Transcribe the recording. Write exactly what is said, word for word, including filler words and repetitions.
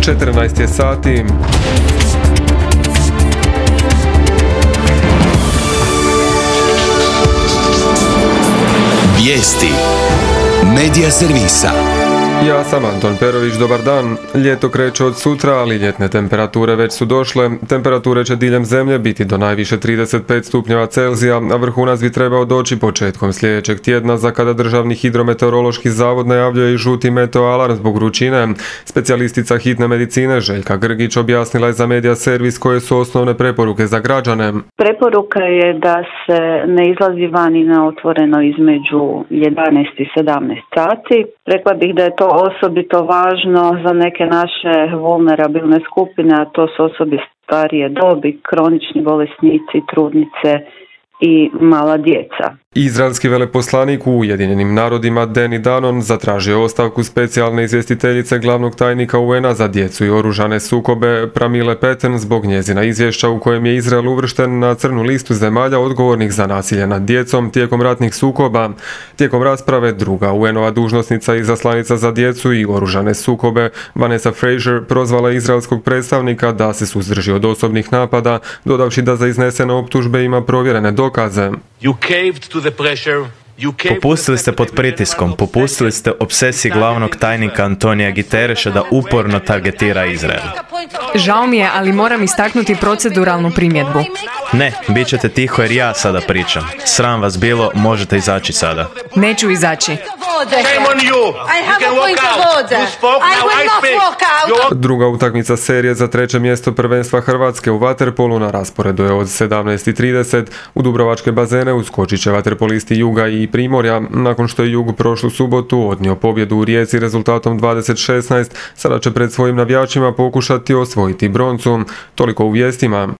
četrnaest je sati. Vijesti Medija servisa. Ja sam Anton Perović, dobar dan. Ljeto kreće od sutra, ali ljetne temperature već su došle. Temperature će diljem zemlje biti do najviše trideset pet stupnjeva Celzija, a vrhunac bi trebao doći početkom sljedećeg tjedna, za kada Državni hidrometeorološki zavod najavljuje i žuti meteo alarm zbog vrućine. Specijalistica hitne medicine Željka Grgić objasnila je za Medija servis koje su osnovne preporuke za građane. Preporuka je da se ne izlazi vani na otvoreno između jedanaest i sedamnaest sati. Rekla bih da je to osobito važno za neke naše vulnerabilne skupine, a to su osobe starije dobi, kronični bolesnici, trudnice i mala djeca. Izraelski veleposlanik u Ujedinjenim narodima Danny Danon zatražio ostavku specijalne izvjestiteljice glavnog tajnika U N-a za djecu i oružane sukobe Pramile Patten zbog njezina izvješća u kojem je Izrael uvršten na crnu listu zemalja odgovornih za nasilje nad djecom tijekom ratnih sukoba. Tijekom rasprave druga U N-ova dužnosnica i izaslanica za djecu i oružane sukobe Vanessa Fraser prozvala izraelskog predstavnika da se suzdrži od osobnih napada, dodavši da za iznesene optužbe ima provjerene dokaze. You caved to the pressure. Popustili ste pod pritiskom, popustili ste obsesiji glavnog tajnika Antonija Guterresa da uporno targetira Izrael. Žao mi je, ali moram istaknuti proceduralnu primjedbu. Ne, bit ćete tiho jer ja sada pričam. Sram vas bilo, možete izaći sada. Neću izaći. Druga utakmica serije za treće mjesto prvenstva Hrvatske u vaterpolu na rasporedu je od sedamnaest i trideset. U dubrovačke bazene uskočit će vaterpolisti Juga i Primorja, nakon što je Jug prošlu subotu odnio pobjedu u Rijeci rezultatom dvadeset šesnaest, sada će pred svojim navijačima pokušati osvojiti broncu. Toliko u vijestima.